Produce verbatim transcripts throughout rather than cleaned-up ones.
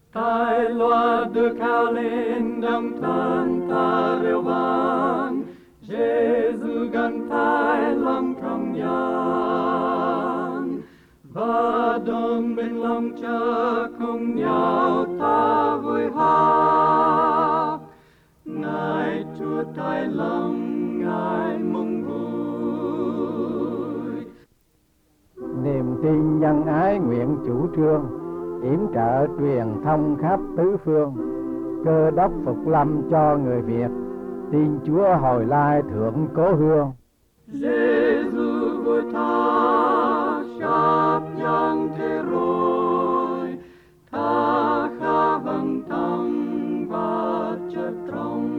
Tai loa được cao lên đồng thân ta reo vang, Giêsu gần tai lòng trong gian, và đồng bên lòng cha cùng nhau ta vui hát. Ngài Chúa tai lòng Ngài mừng vui. Niềm tin nhân ái nguyện chủ trương, yểm trợ truyền thông khắp tứ phương. Cơ đốc phục lâm cho người Việt, tin Chúa hồi lai thượng cố hương. Giêsu vui tha sắp giang thế rồi, tha khá vâng tâm và chất trong.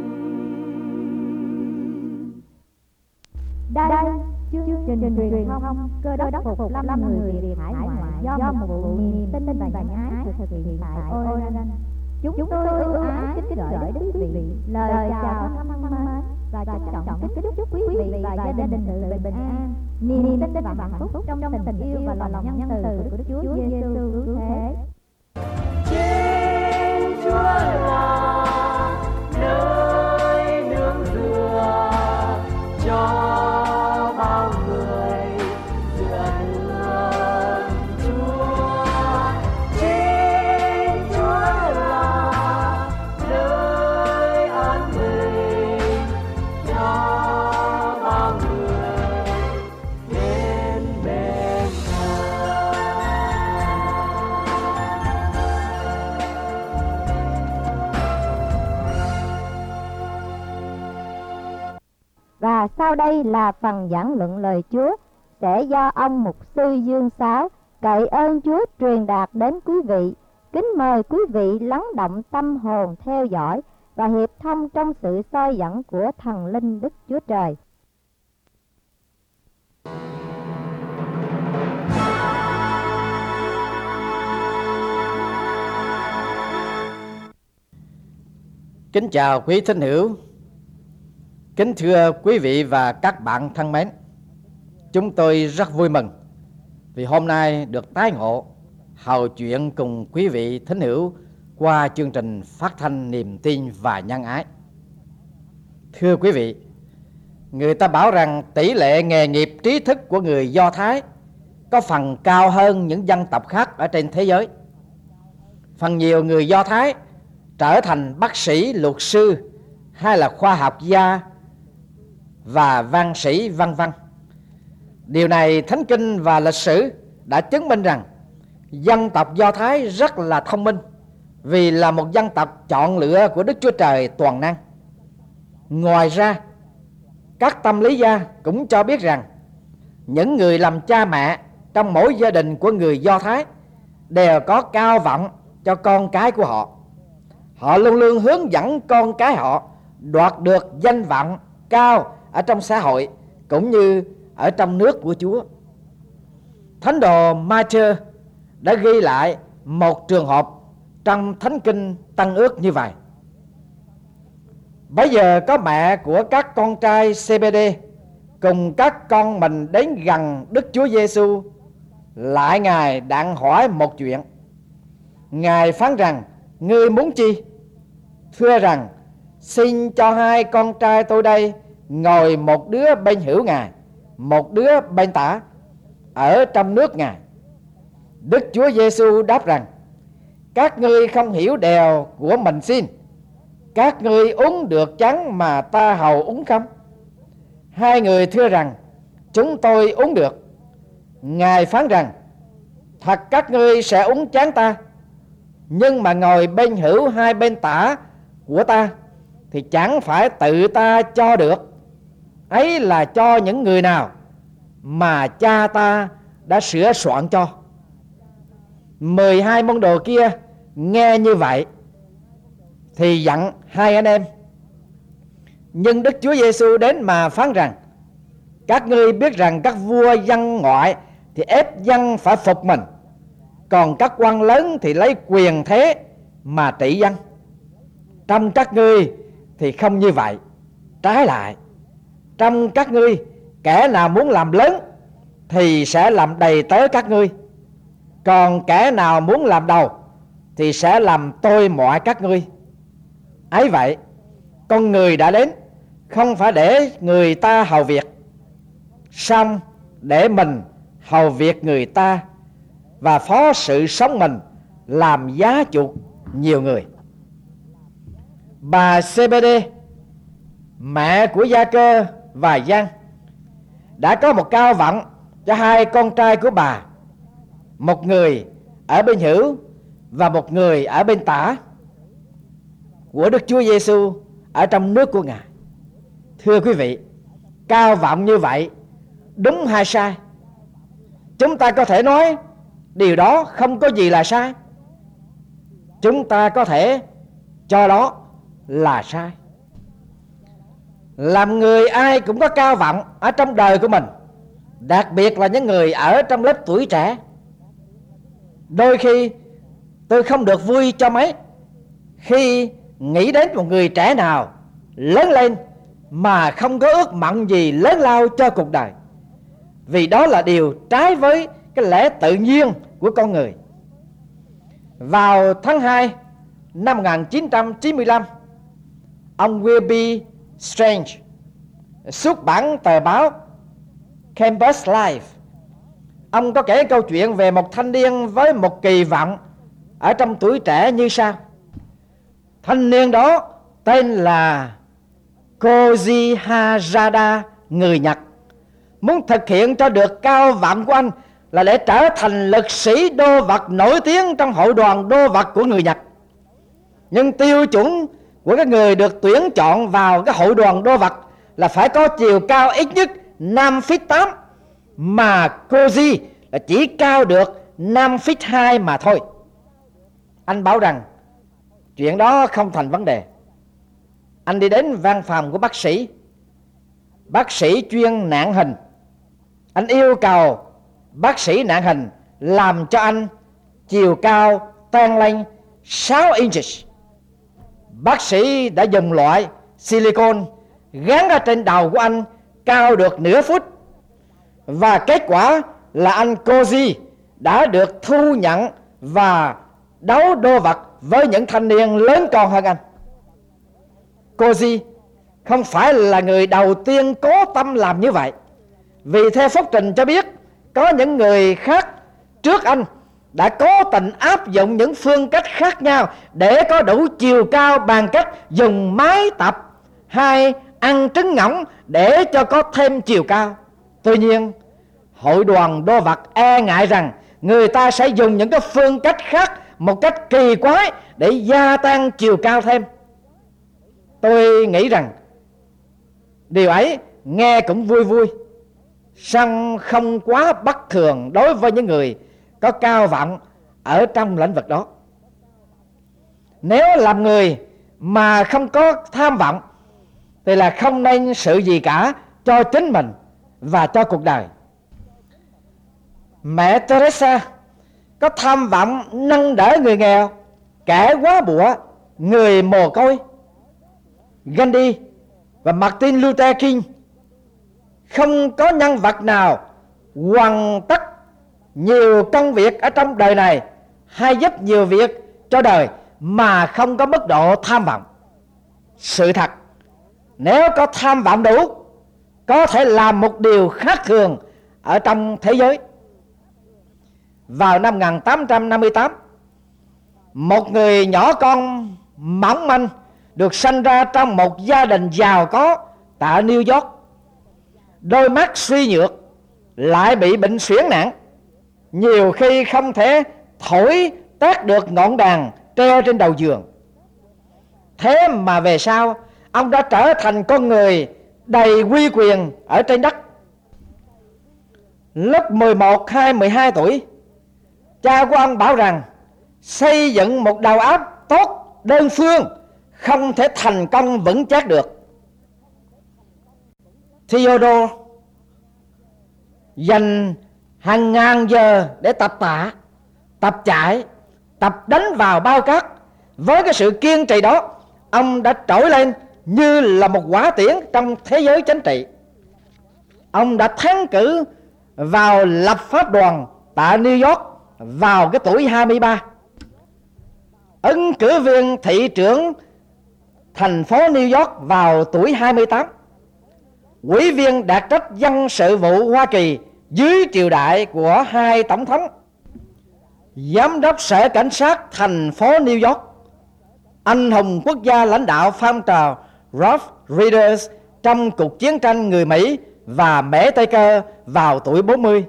Đây chương trình truyền thông Cơ đốc phục lâm người Việt hải ngoại do một vụ niềm tin và nhân ái thực hiện tại Oregon. Chúng tôi ưu ái kính gửi đến quý vị lời chào thân mến và trân trọng kính chúc quý vị và gia đình sự bình an, niềm tin và hạnh phúc trong tình yêu và lòng nhân từ của Đức Chúa Giêsu cứu thế. Trên Chúa là nơi nương tựa cho bao người dựa nương Chúa. Trên Chúa là nơi an bình cho bao người đến bên Và sau đây là phần giảng luận lời Chúa sẽ do ông mục sư Dương Sáo cậy ơn Chúa truyền đạt đến quý vị. Kính mời quý vị lắng động tâm hồn theo dõi và hiệp thông trong sự soi dẫn của thần linh Đức Chúa Trời. Kính chào quý thính hữu, kính thưa quý vị và các bạn thân mến. Chúng tôi rất vui mừng vì hôm nay được tái ngộ hầu chuyện cùng quý vị thính hữu qua chương trình phát thanh niềm tin và nhân ái. Thưa quý vị, người ta bảo rằng tỷ lệ nghề nghiệp trí thức của người Do Thái có phần cao hơn những dân tộc khác ở trên thế giới. Phần nhiều người Do Thái trở thành bác sĩ, luật sư hay là khoa học gia và văn sĩ vân vân. Điều này Thánh Kinh và lịch sử đã chứng minh rằng dân tộc Do Thái rất là thông minh, vì là một dân tộc chọn lựa của Đức Chúa Trời toàn năng. Ngoài ra, các tâm lý gia cũng cho biết rằng những người làm cha mẹ trong mỗi gia đình của người Do Thái đều có cao vọng cho con cái của họ. Họ luôn luôn hướng dẫn con cái họ đoạt được danh vọng cao ở trong xã hội cũng như ở trong nước của Chúa. Thánh đồ Matthew đã ghi lại một trường hợp trong Thánh Kinh Tân Ước như vậy. Bây giờ có mẹ của các con trai xê bê đê cùng các con mình đến gần Đức Chúa Giêsu, lại Ngài đặng hỏi một chuyện. Ngài phán rằng: ngươi muốn chi? Thưa rằng: xin cho hai con trai tôi đây ngồi một đứa bên hữu Ngài, một đứa bên tả, ở trong nước Ngài. Đức Chúa Giêsu đáp rằng: các ngươi không hiểu điều của mình xin. Các ngươi uống được chén mà ta hầu uống không? Hai người thưa rằng: chúng tôi uống được. Ngài phán rằng: thật các ngươi sẽ uống chén ta, nhưng mà ngồi bên hữu hai bên tả của ta thì chẳng phải tự ta cho được, ấy là cho những người nào mà cha ta đã sửa soạn cho. Mười hai môn đồ kia nghe như vậy thì giận hai anh em. Nhưng Đức Chúa Giêsu đến mà phán rằng: các ngươi biết rằng các vua dân ngoại thì ép dân phải phục mình, còn các quan lớn thì lấy quyền thế mà trị dân. Trong các ngươi thì không như vậy. Trái lại, trong các ngươi kẻ nào muốn làm lớn thì sẽ làm đầy tớ các ngươi, còn kẻ nào muốn làm đầu thì sẽ làm tôi mọi các ngươi. Ấy vậy, con người đã đến không phải để người ta hầu việc, song để mình hầu việc người ta và phó sự sống mình làm giá chuộc nhiều người. Bà xê bê đê, mẹ của Gia Cơ và Giăng, đã có một cao vọng cho hai con trai của bà, một người ở bên hữu và một người ở bên tả của Đức Chúa Giêsu ở trong nước của Ngài. Thưa quý vị, cao vọng như vậy đúng hay sai? Chúng ta có thể nói điều đó không có gì là sai. Chúng ta có thể cho đó là sai. Làm người ai cũng có cao vọng ở trong đời của mình, đặc biệt là những người ở trong lớp tuổi trẻ. Đôi khi tôi không được vui cho mấy khi nghĩ đến một người trẻ nào lớn lên mà không có ước mộng gì lớn lao cho cuộc đời, vì đó là điều trái với cái lẽ tự nhiên của con người. Vào tháng hai năm một nghìn chín trăm chín mươi lăm, ông Wilby Strange xuất bản tờ báo Campus Life. Ông có kể câu chuyện về một thanh niên với một kỳ vọng ở trong tuổi trẻ như sau. Thanh niên đó tên là Koji Harada, người Nhật, muốn thực hiện cho được cao vọng của anh là để trở thành lực sĩ đô vật nổi tiếng trong hội đoàn đô vật của người Nhật. Nhưng tiêu chuẩn của cái người được tuyển chọn vào cái hội đoàn đô vật là phải có chiều cao ít nhất năm feet tám, mà Koji là chỉ cao được năm feet hai mà thôi. Anh bảo rằng chuyện đó không thành vấn đề. Anh đi đến văn phòng của bác sĩ, bác sĩ chuyên nặng hình. Anh yêu cầu bác sĩ nặng hình làm cho anh chiều cao tăng lên sáu inches. Bác sĩ đã dùng loại silicon gắn ở trên đầu của anh cao được nửa phút, và kết quả là anh Koji đã được thu nhận và đấu đô vật với những thanh niên lớn con hơn anh. Koji không phải là người đầu tiên cố tâm làm như vậy, vì theo phúc trình cho biết có những người khác trước anh đã cố tình áp dụng những phương cách khác nhau để có đủ chiều cao bằng cách dùng máy tập hay ăn trứng ngỗng để cho có thêm chiều cao. Tuy nhiên, hội đoàn đô vật e ngại rằng người ta sẽ dùng những cái phương cách khác một cách kỳ quái để gia tăng chiều cao thêm. Tôi nghĩ rằng điều ấy nghe cũng vui vui, song không quá bất thường đối với những người có cao vọng ở trong lĩnh vực đó. Nếu làm người mà không có tham vọng thì là không nên sự gì cả cho chính mình và cho cuộc đời. Mẹ Teresa có tham vọng nâng đỡ người nghèo, kẻ quá bủa, người mồ côi. Gandhi và Martin Luther King, không có nhân vật nào hoàn tất nhiều công việc ở trong đời này hay giúp nhiều việc cho đời mà không có mức độ tham vọng. Sự thật, nếu có tham vọng đủ, có thể làm một điều khác thường ở trong thế giới. Vào năm một nghìn tám trăm năm mươi tám, một người nhỏ con mỏng manh được sanh ra trong một gia đình giàu có tại New York. Đôi mắt suy nhược, lại bị bệnh suyễn nặng, nhiều khi không thể thổi tát được ngọn đàn treo trên đầu giường. Thế mà về sau, ông đã trở thành con người đầy uy quyền ở trên đất. Lúc mười một hay mười hai tuổi, cha của ông bảo rằng xây dựng một đầu óc tốt đơn phương không thể thành công vững chắc được. Theodore dành hàng ngàn giờ để tập tạ, tập chạy, tập đánh vào bao cát. Với cái sự kiên trì đó, ông đã trỗi lên như là một quả tiễn trong thế giới chính trị. Ông đã thắng cử vào lập pháp đoàn tại New York vào cái tuổi hai mươi ba. ứng cử viên thị trưởng thành phố New York vào tuổi hai mươi tám, ủy viên đặc trách dân sự vụ Hoa Kỳ dưới triều đại của hai tổng thống, giám đốc sở cảnh sát thành phố New York, anh hùng quốc gia lãnh đạo phong trào Rough Riders trong cuộc chiến tranh người Mỹ và Mễ Tây Cơ vào tuổi bốn mươi.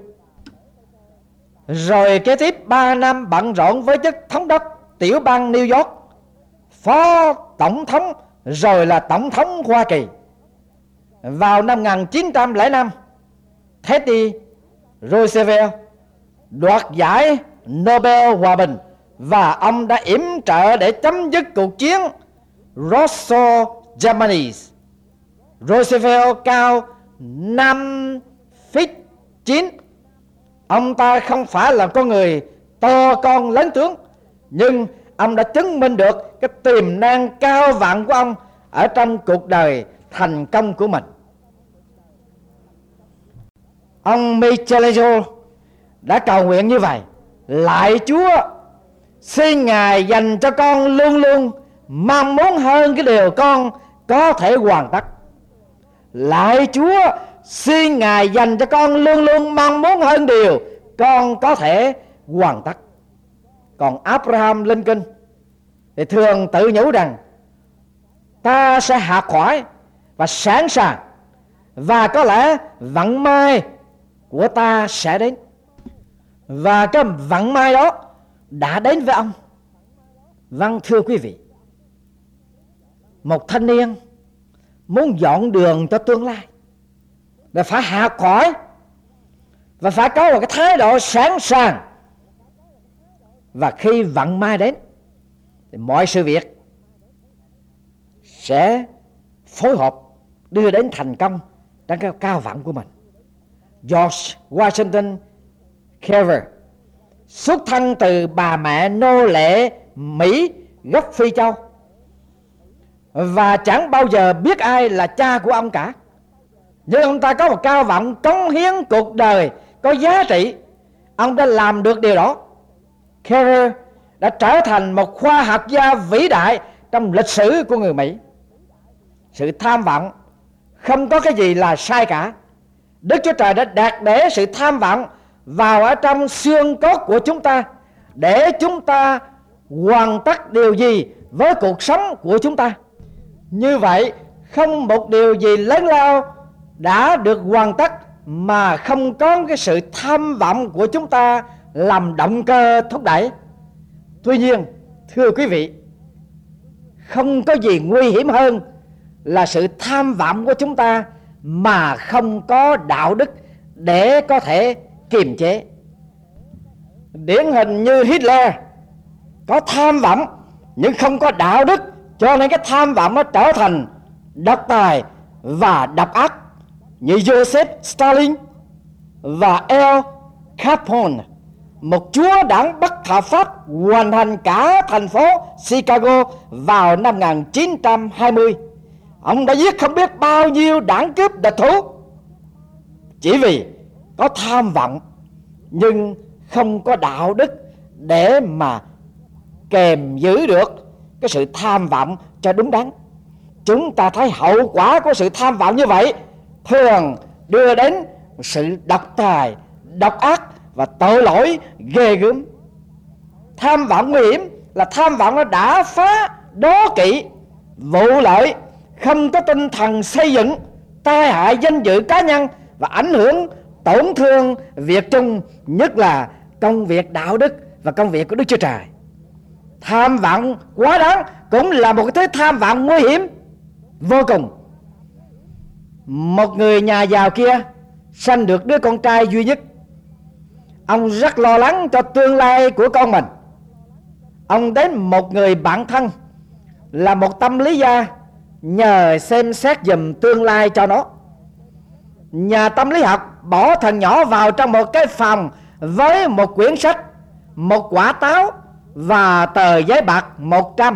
Rồi kế tiếp ba năm bận rộn với chức thống đốc tiểu bang New York, phó tổng thống, rồi là tổng thống Hoa Kỳ. Vào năm một nghìn chín trăm lẻ năm, Teddy Roosevelt đoạt giải Nobel Hòa bình và ông đã yểm trợ để chấm dứt cuộc chiến Russo-Japanese. Roosevelt cao năm feet chín. Ông ta không phải là con người to con lớn tướng, nhưng ông đã chứng minh được cái tiềm năng cao vạn của ông ở trong cuộc đời thành công của mình. Ông Michelangelo đã cầu nguyện như vậy: lạy Chúa, xin Ngài dành cho con luôn luôn mong muốn hơn cái điều con có thể hoàn tất. Lạy Chúa, xin Ngài dành cho con luôn luôn mong muốn hơn điều con có thể hoàn tất. Còn Abraham Lincoln thì thường tự nhủ rằng ta sẽ học hỏi và sẵn sàng, và có lẽ vận may của ta sẽ đến. Và cái vận may đó đã đến với ông. Vâng, thưa quý vị, một thanh niên muốn dọn đường cho tương lai là phải học hỏi và phải có một cái thái độ sẵn sàng. Và khi vận may đến thì mọi sự việc sẽ phối hợp đưa đến thành công trong cái cao vọng của mình. George Washington Carver xuất thân từ bà mẹ nô lệ Mỹ gốc Phi Châu, và chẳng bao giờ biết ai là cha của ông cả. Nhưng ông ta có một cao vọng cống hiến cuộc đời có giá trị. Ông đã làm được điều đó. Carver đã trở thành một khoa học gia vĩ đại trong lịch sử của người Mỹ. Sự tham vọng không có cái gì là sai cả. Đức Chúa Trời đã đặt để sự tham vọng vào ở trong xương cốt của chúng ta, để chúng ta hoàn tất điều gì với cuộc sống của chúng ta. Như vậy, không một điều gì lớn lao đã được hoàn tất mà không có cái sự tham vọng của chúng ta làm động cơ thúc đẩy. Tuy nhiên, thưa quý vị, không có gì nguy hiểm hơn là sự tham vọng của chúng ta mà không có đạo đức để có thể kiềm chế. Điển hình như Hitler có tham vọng nhưng không có đạo đức, cho nên cái tham vọng nó trở thành độc tài và độc ác. Như Joseph Stalin và Al Capone, một chúa đảng bất hợp pháp hoành hành cả thành phố Chicago vào năm một nghìn chín trăm hai mươi. Ông đã giết không biết bao nhiêu đảng cướp địch thủ chỉ vì có tham vọng nhưng không có đạo đức để mà kèm giữ được cái sự tham vọng cho đúng đắn. Chúng ta thấy hậu quả của sự tham vọng như vậy thường đưa đến sự độc tài, độc ác và tội lỗi ghê gớm. Tham vọng nguy hiểm là tham vọng nó đã phá, đố kỵ, vụ lợi, không có tinh thần xây dựng, tai hại danh dự cá nhân và ảnh hưởng tổn thương việc chung, nhất là công việc đạo đức và công việc của Đức Chúa Trời. Tham vọng quá đáng cũng là một cái thứ tham vọng nguy hiểm vô cùng. Một người nhà giàu kia sanh được đứa con trai duy nhất. Ông rất lo lắng cho tương lai của con mình. Ông đến một người bạn thân là một tâm lý gia nhờ xem xét giùm tương lai cho nó. Nhà tâm lý học bỏ thằng nhỏ vào trong một cái phòng với một quyển sách, một quả táo và tờ giấy bạc một trăm.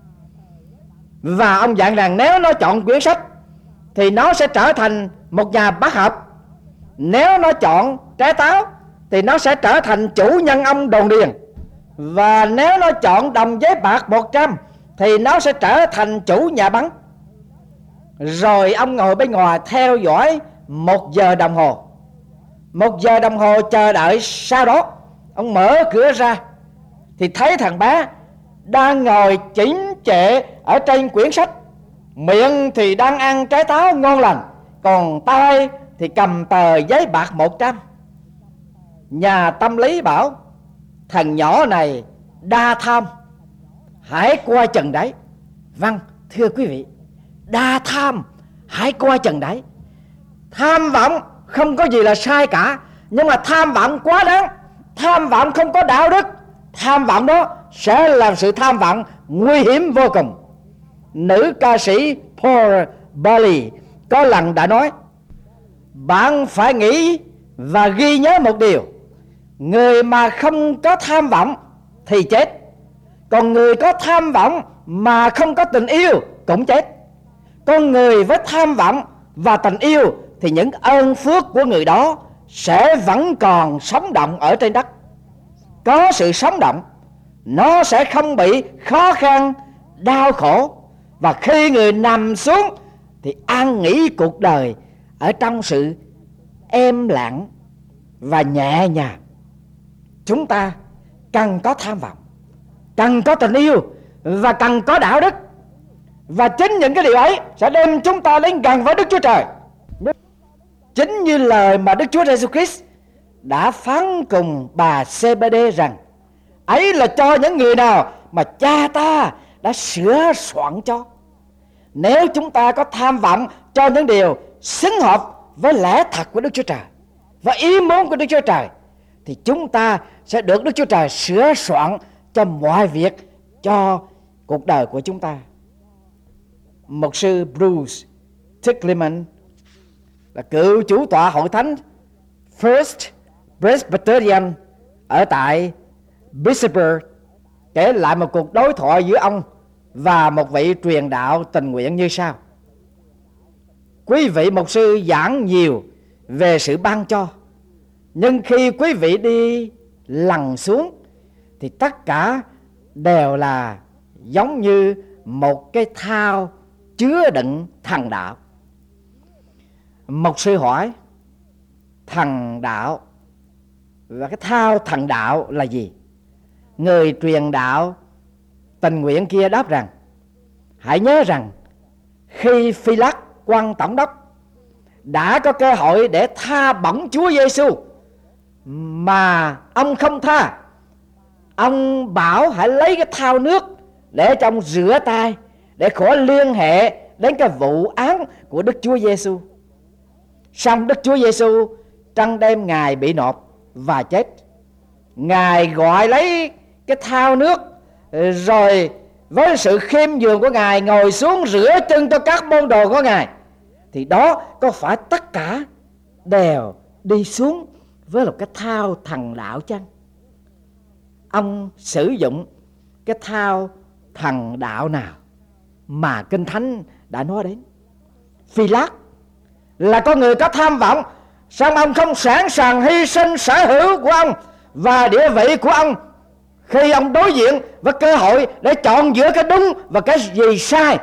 Và ông dặn rằng nếu nó chọn quyển sách thì nó sẽ trở thành một nhà bác học. Nếu nó chọn trái táo thì nó sẽ trở thành chủ nhân ông đồn điền. Và nếu nó chọn đồng giấy bạc một trăm thì nó sẽ trở thành chủ nhà bắn. Rồi ông ngồi bên ngoài theo dõi một giờ đồng hồ. Một giờ đồng hồ chờ đợi sau đó, ông mở cửa ra thì thấy thằng bé đang ngồi chỉnh trệ ở trên quyển sách. Miệng thì đang ăn trái táo ngon lành, còn tay thì cầm tờ giấy bạc một trăm. Nhà tâm lý bảo thằng nhỏ này đa tham, hãy coi chừng đấy. Vâng, thưa quý vị, đa tham, hãy coi chừng đấy. Tham vọng không có gì là sai cả, nhưng mà tham vọng quá đáng, tham vọng không có đạo đức, tham vọng đó sẽ làm sự tham vọng nguy hiểm vô cùng. Nữ ca sĩ Paul Bailey có lần đã nói: bạn phải nghĩ và ghi nhớ một điều, người mà không có tham vọng thì chết, còn người có tham vọng mà không có tình yêu cũng chết. Con người với tham vọng và tình yêu thì những ơn phước của người đó sẽ vẫn còn sống động ở trên đất. Có sự sống động, nó sẽ không bị khó khăn, đau khổ. Và khi người nằm xuống thì an nghỉ cuộc đời ở trong sự êm lặng và nhẹ nhàng. Chúng ta cần có tham vọng, cần có tình yêu và cần có đạo đức. Và chính những cái điều ấy sẽ đem chúng ta đến gần với Đức Chúa Trời. Chính như lời mà Đức Chúa Jesus Christ đã phán cùng bà xê bê đê rằng: ấy là cho những người nào mà cha ta đã sửa soạn cho. Nếu chúng ta có tham vọng cho những điều xứng hợp với lẽ thật của Đức Chúa Trời và ý muốn của Đức Chúa Trời, thì chúng ta sẽ được Đức Chúa Trời sửa soạn cho mọi việc cho cuộc đời của chúng ta. Mục sư Bruce Tickleman là cựu chủ tọa hội thánh First Presbyterian ở tại Pittsburgh kể lại một cuộc đối thoại giữa ông và một vị truyền đạo tình nguyện như sau: quý vị mục sư giảng nhiều về sự ban cho, nhưng khi quý vị đi lằn xuống thì tất cả đều là giống như một cái thao chứa đựng thần đạo. Mục sư hỏi: thần đạo và cái thao thần đạo là gì? Người truyền đạo tình nguyện kia đáp rằng: hãy nhớ rằng khi Phi-lát quan tổng đốc đã có cơ hội để tha bổng Chúa Giêsu mà ông không tha, ông bảo hãy lấy cái thao nước để cho ông rửa tay, để khỏi liên hệ đến cái vụ án của Đức Chúa Giêsu. Xong Đức Chúa Giêsu trong đêm Ngài bị nộp và chết. Ngài gọi lấy cái thao nước, rồi với sự khiêm nhường của Ngài ngồi xuống rửa chân cho các môn đồ của Ngài. Thì đó có phải tất cả đều đi xuống với một cái thao thần đạo chăng? Ông sử dụng cái thao thần đạo nào mà Kinh Thánh đã nói đến? Phi-lát là con người có tham vọng, song ông không sẵn sàng hy sinh sở hữu của ông và địa vị của ông khi ông đối diện với cơ hội để chọn giữa cái đúng và cái gì sai.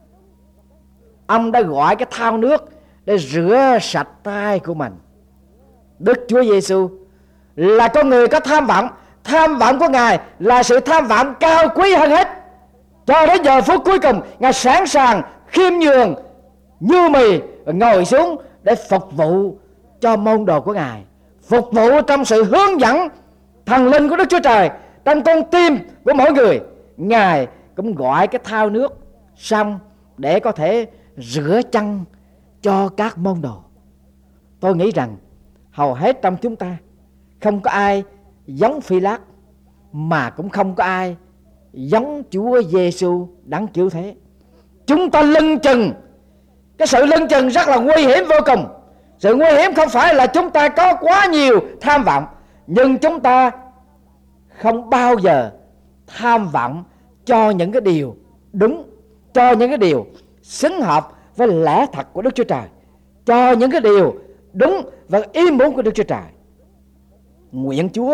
Ông đã gọi cái thao nước để rửa sạch tay của mình. Đức Chúa Giêsu là con người có tham vọng. Tham vọng của Ngài là sự tham vọng cao quý hơn hết. Cho đến giờ phút cuối cùng, Ngài sẵn sàng khiêm nhường, nhu mì, ngồi xuống để phục vụ cho môn đồ của Ngài, phục vụ trong sự hướng dẫn thần linh của Đức Chúa Trời trong con tim của mỗi người. Ngài cũng gọi cái thao nước xong để có thể rửa chân cho các môn đồ. Tôi nghĩ rằng hầu hết trong chúng ta không có ai giống Phi-lát, mà cũng không có ai giống Chúa Giêsu đấng cứu thế. Chúng ta lưng chừng, cái sự lưng chừng rất là nguy hiểm vô cùng. Sự nguy hiểm không phải là chúng ta có quá nhiều tham vọng, nhưng chúng ta không bao giờ tham vọng cho những cái điều đúng, cho những cái điều xứng hợp với lẽ thật của Đức Chúa Trời, cho những cái điều đúng và ý muốn của Đức Chúa Trời. Nguyện Chúa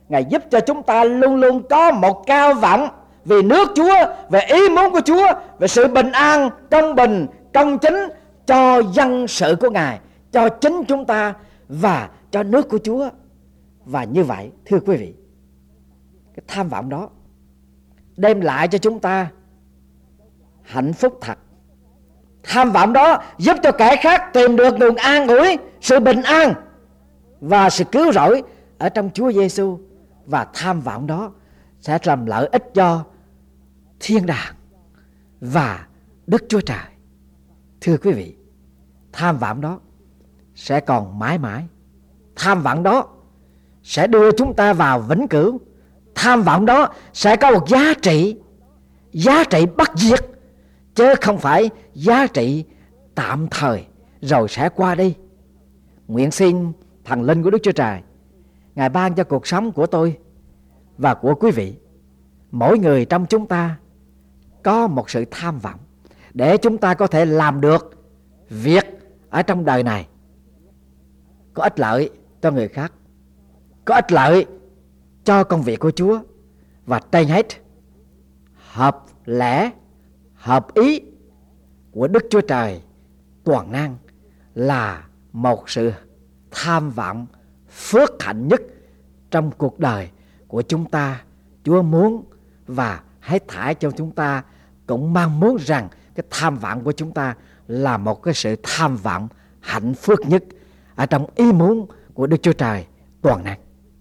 Ngài giúp cho chúng ta luôn luôn có một cao vọng về nước Chúa, về ý muốn của Chúa, về sự bình an, công bình, công chính cho dân sự của Ngài, cho chính chúng ta và cho nước của Chúa. Và như vậy, thưa quý vị, cái tham vọng đó đem lại cho chúng ta hạnh phúc thật. Tham vọng đó giúp cho kẻ khác tìm được nguồn an ủi, sự bình an và sự cứu rỗi ở trong Chúa Giêsu. Và tham vọng đó sẽ làm lợi ích cho thiên đàng và Đức Chúa Trời. Thưa quý vị, tham vọng đó sẽ còn mãi mãi. Tham vọng đó sẽ đưa chúng ta vào vĩnh cửu. Tham vọng đó sẽ có một giá trị, giá trị bất diệt, chứ không phải giá trị tạm thời rồi sẽ qua đi. Nguyện xin thần linh của Đức Chúa Trời, Ngài ban cho cuộc sống của tôi và của quý vị, mỗi người trong chúng ta có một sự tham vọng để chúng ta có thể làm được việc ở trong đời này có ích lợi cho người khác, có ích lợi cho công việc của Chúa, và trên hết hợp lẽ, hợp ý của Đức Chúa Trời toàn năng là một sự tham vọng phước hạnh nhất trong cuộc đời của chúng ta. Chúa muốn và hãy thải cho chúng ta cũng mong muốn rằng cái tham vọng của chúng ta là một cái sự tham vọng hạnh phúc nhất ở trong ý muốn của Đức Chúa Trời toàn năng.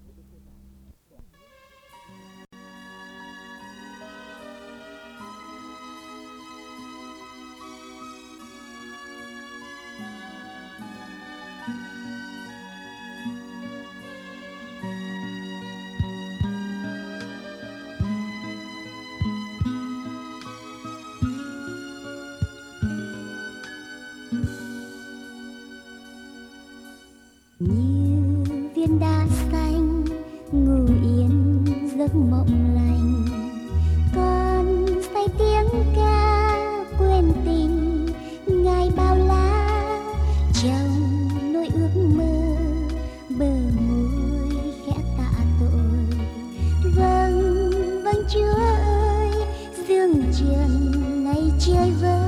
Như viên đá xanh ngủ yên giấc mộng lành, con say tiếng ca quên tình ngày bao la. Trong nỗi ước mơ bờ môi khẽ tạ tội. Vâng vâng Chúa ơi, dương trần này chơi vơi.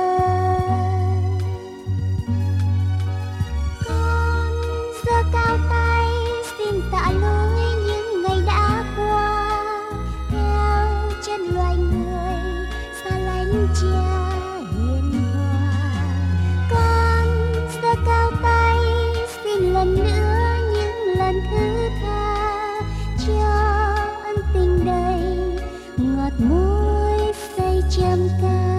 Cao tay xin tạ lỗi những ngày đã qua, theo chân loài người xa lánh Cha hiền hòa. Con giơ cao tay xin lần nữa những lần thứ tha, cho ân tình đầy ngọt môi say châm ca.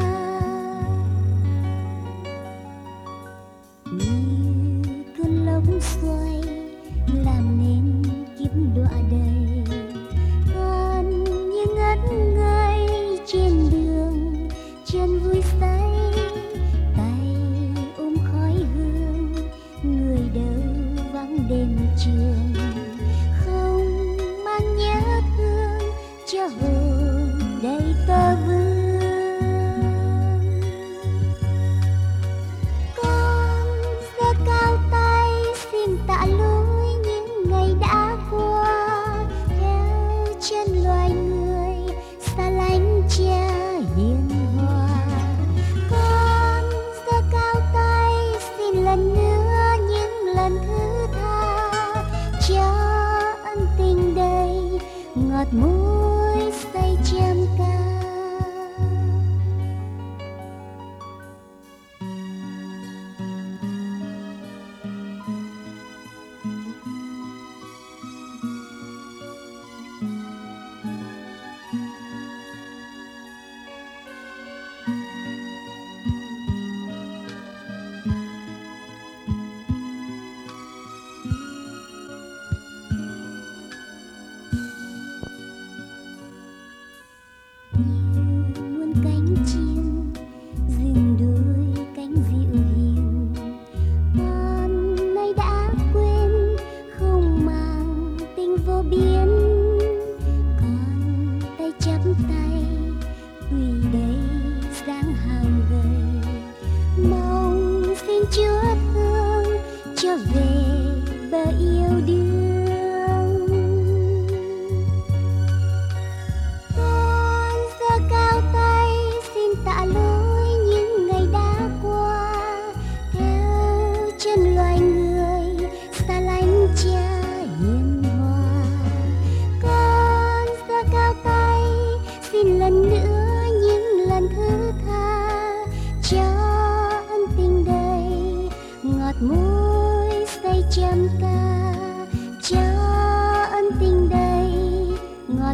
Xoay làm nên kiếp đọa đầy, con như ngất ngây trên đường chân vui say. Tay ôm khói hương, người đâu vắng đêm trường, không mang nhớ thương cho hồn đầy tơ vương. Tạ lỗi những ngày đã qua, theo chân loài người xa lánh Cha hiền hòa. Con giơ cao tay xin lần nữa những lần thứ tha, cho ân tình đầy ngọt môi say châm ca.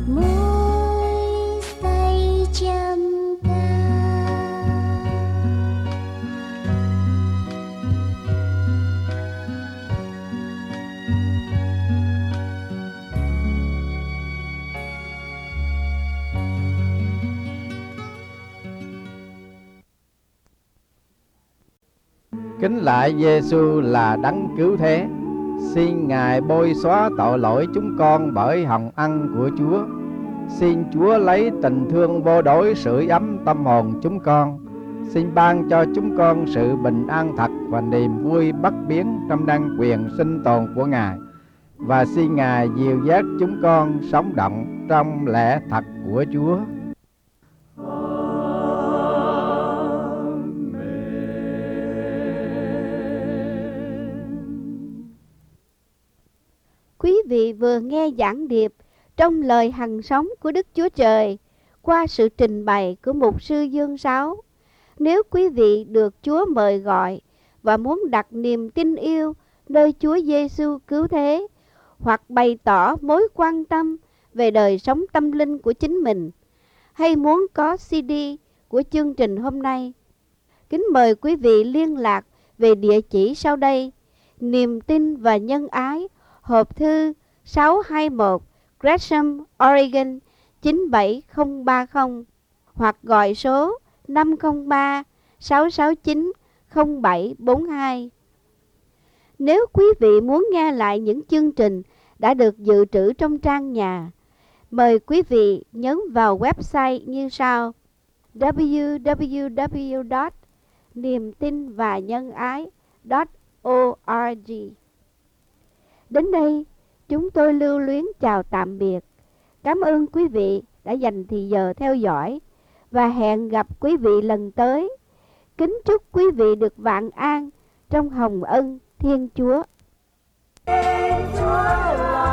môi say trầm ca. Kính lạy Giêsu là đấng cứu thế, xin Ngài bôi xóa tội lỗi chúng con bởi hồng ân của Chúa. Xin Chúa lấy tình thương vô đối sưởi ấm tâm hồn chúng con. Xin ban cho chúng con sự bình an thật và niềm vui bất biến trong đăng quyền sinh tồn của Ngài. Và xin Ngài dìu dắt chúng con sống động trong lẽ thật của Chúa. Quý vị vừa nghe giảng điệp trong lời hằng sống của Đức Chúa Trời qua sự trình bày của Mục sư Dương Sáu. Nếu quý vị được Chúa mời gọi và muốn đặt niềm tin yêu nơi Chúa Giêsu cứu thế, hoặc bày tỏ mối quan tâm về đời sống tâm linh của chính mình, hay muốn có xê đê của chương trình hôm nay, kính mời quý vị liên lạc về địa chỉ sau đây: Niềm tin và nhân ái, hộp thư sáu hai mốt Gresham, Oregon chín bảy không ba không, hoặc gọi số năm không ba sáu sáu chín không bảy bốn hai. Nếu quý vị muốn nghe lại những chương trình đã được dự trữ trong trang nhà, mời quý vị nhấn vào website như sau: w w w chấm niềm tin và nhân ái chấm org. Đến đây, chúng tôi lưu luyến chào tạm biệt. Cảm ơn quý vị đã dành thời giờ theo dõi và hẹn gặp quý vị lần tới. Kính chúc quý vị được vạn an trong hồng ân Thiên Chúa. Chúa